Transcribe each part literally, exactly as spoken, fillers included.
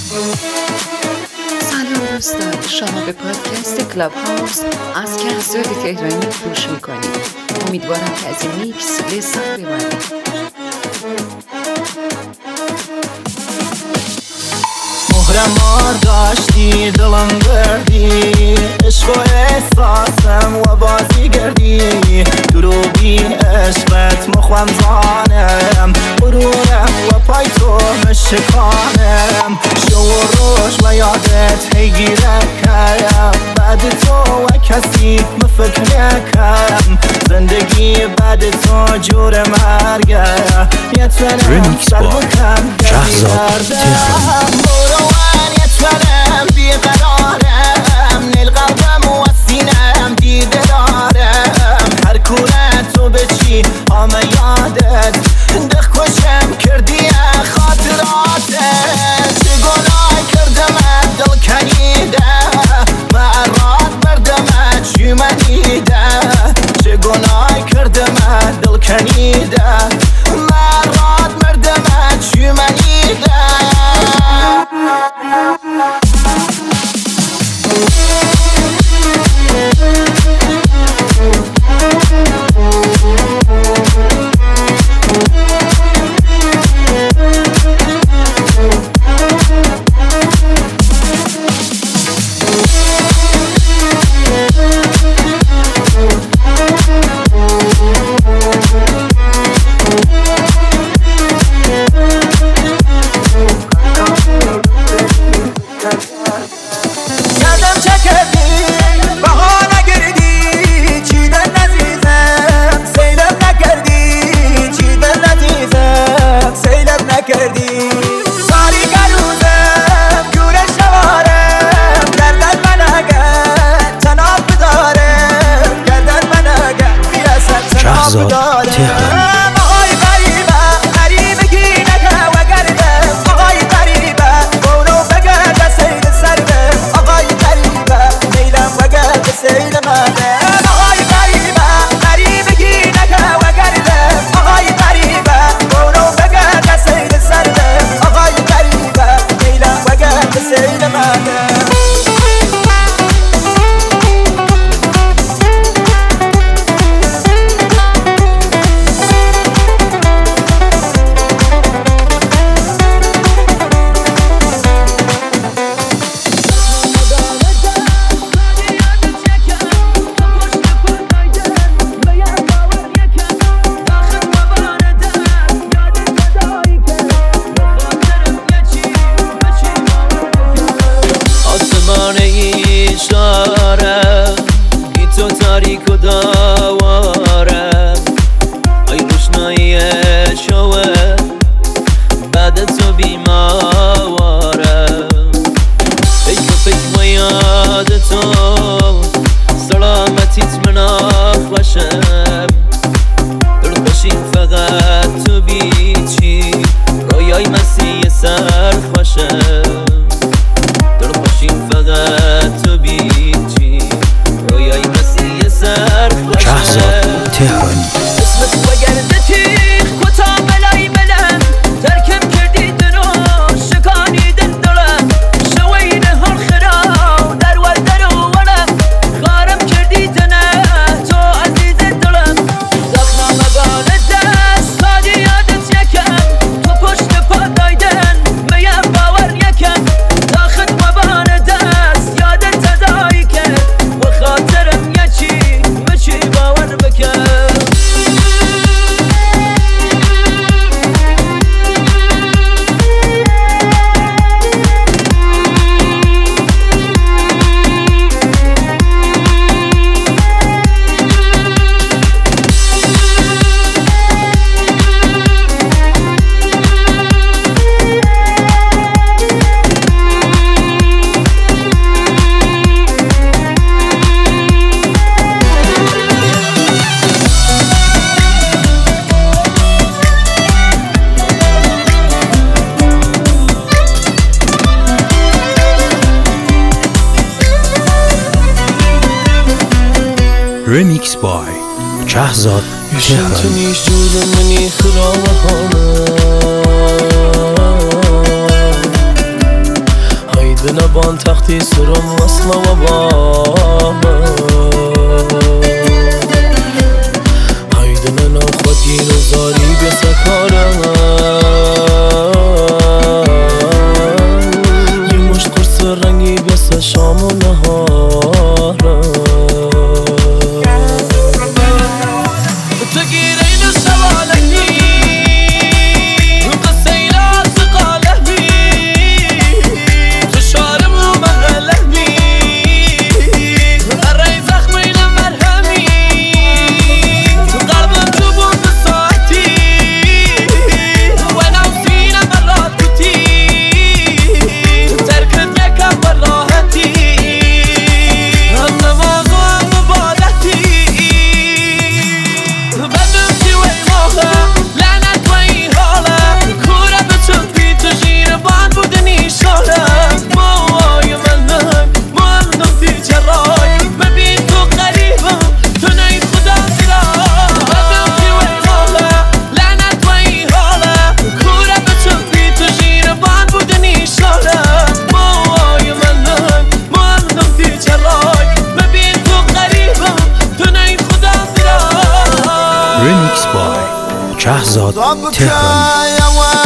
سلام دوستان، شما به پادکست کلاب هاوس از کهزاد تهرانی گوش میکنید. امیدوارم که از این میکس لذت ببرید. مهرمار داشتی دلم بردی، عشق و احساسم و بازی گردی، دروبی عشقت مخوام زانم، غرورم و پای تو مشکانم، شو و روش و یادت هیگیره کرم، بعد تو و کسی مفکر نکرم، زندگی بعد تو جور مرگه، یتونم سر بکم گردی دردم، بروان یتونم بیقرارم، نیل قلبم و سینم دیده دارم، هر کوره تو بچی همه یادت، دخ کشم کردی خاطراتت، چه گناه کردم دل کنیده، مرات مردم چی منیده، چه گناه کردم دل کنیده، مرات مردم چی منیده. Remix by Kehzad Tehrani. بان تختی سرم وصل و بابا هایده من خود گیر و زاری بسکارم یه مشت قرص رنگی بس شام و نهارم تو گیر این سوالکی قصه اینا سقالهی تو شارم و محلهی ارای زخمی نمرهمی تو قلبم تو بود ساعتی و نوسینم مرات کتی ترکت یکم براحتی هم نماز و هم مبادتی بدم تی وی ماله لعنت و این حاله کوره به چلپی تو جیر بان بودنی شاله موهای منم ماندم تی چرای ببین تو قریبم تو نی خدا زیرای بدم تی وی ماله لعنت و این حاله کوره به چلپی تو جیر بان بودنی شاله موهای منم ماندم تی چرای ببین تو قریبم تو نی خدا زیرای رمیکس بای شهزاد تهرانی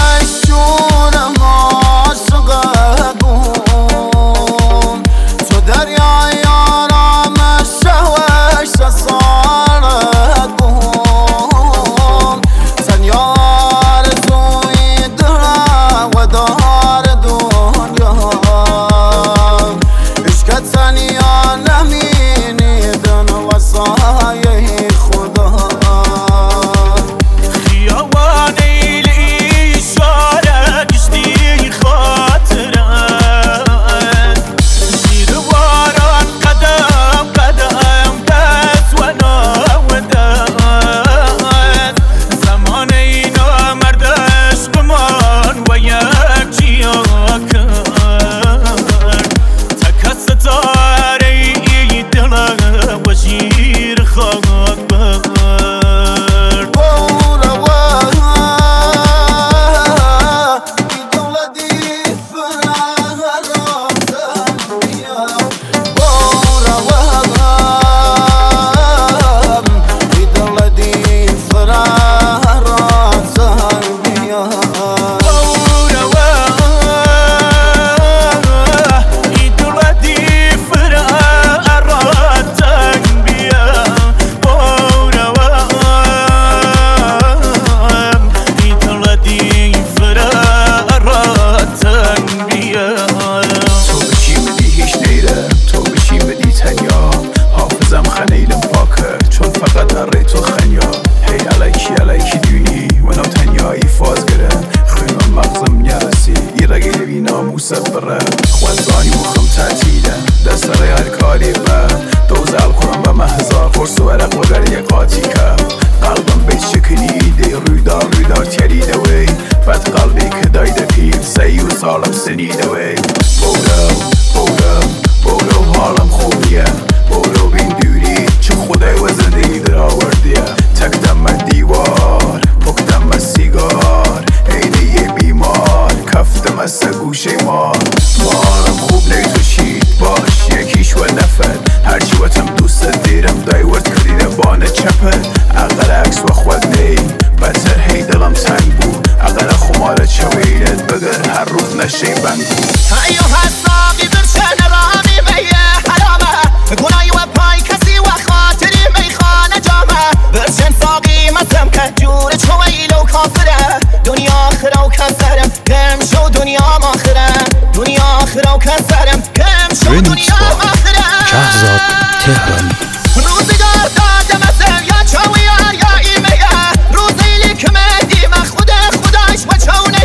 رمیکس بای شهزاد تهرانی روزگار دادم از یا چاویار یا ایمه روزی که مهدی من خود خداش و چونه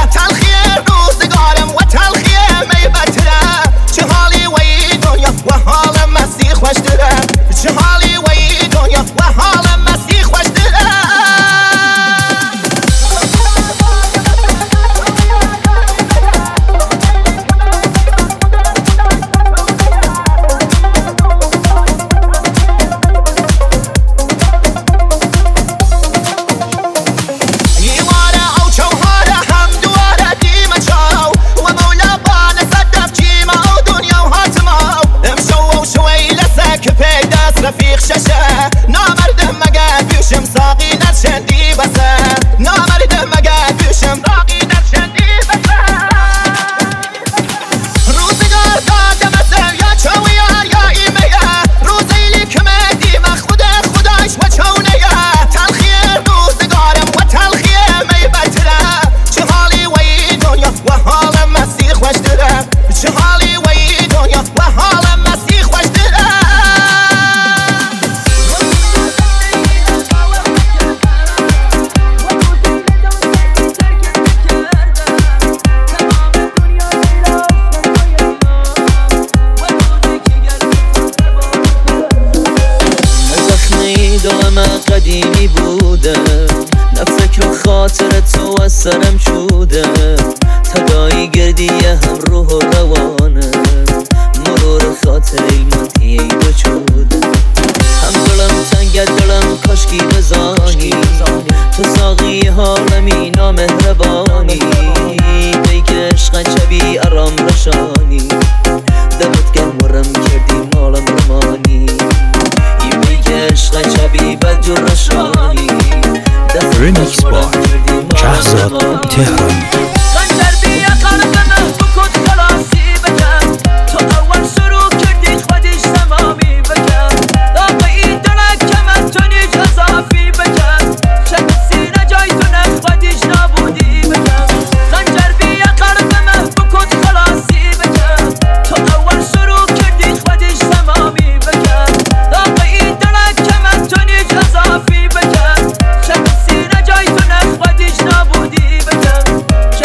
تلخیه روزگارم و تلخیه می بتره چه حالی و ای دنیا و حال مسیح خوش داره چه حالی و ای دنیا و حال مسیح خوش داره تو از سرم شده تدایی گردی هم روح و روانه مرور خاطر ایمانتی ای دو چوده هم دلم تنگت دلم کاشکی بزانی تو ساقی حالمی نامهربانی بیگ عشق چبی ارام رشانی دمت گرم کردی مالم رمانی ای بیگ عشق چبی بدجور رشانی رمیکس با شهرزاد تهرانی خنجر بیا قلبمه بکن خلاصی بکن تو اول شروع کردی خودش تمامی بکن داغی دلک کمت تو نیج اضافی بکن شکسی نجای تو نخ خودش نابودی بکن خنجر بیا قلبمه بکن خلاصی بکن تو اول شروع کردی خودش تمامی بکن داغی دلک کمت تو نیج اضافی بکن شکسی نجای تو نخ خودش نابودی بکن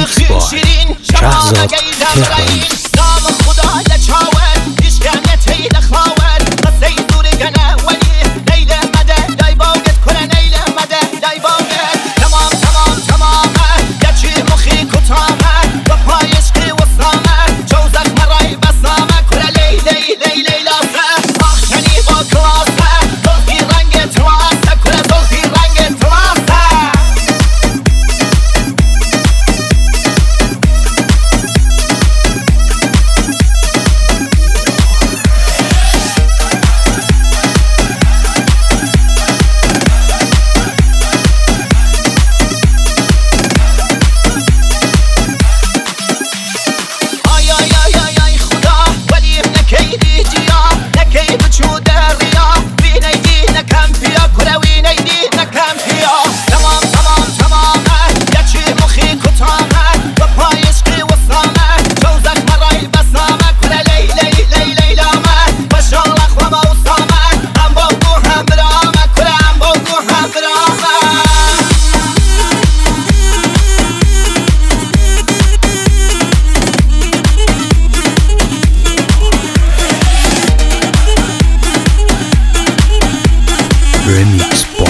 رمیکس بای شهرزاد تهرانی. نام خدا لچاور دیشکنه تیل خاور قصه دور گنه ولی نیل مده دای باگت کنه نیل مده دای باگت تمام تمام تمامه یکی مخی کتامه و پایش که وسامه جوزک مرای بسامه کنه لی لی لی لی لاسه آخشنی با کلاسه زلخی رنگ تلاسه کنه زلخی رنگ تلاسه رمیکس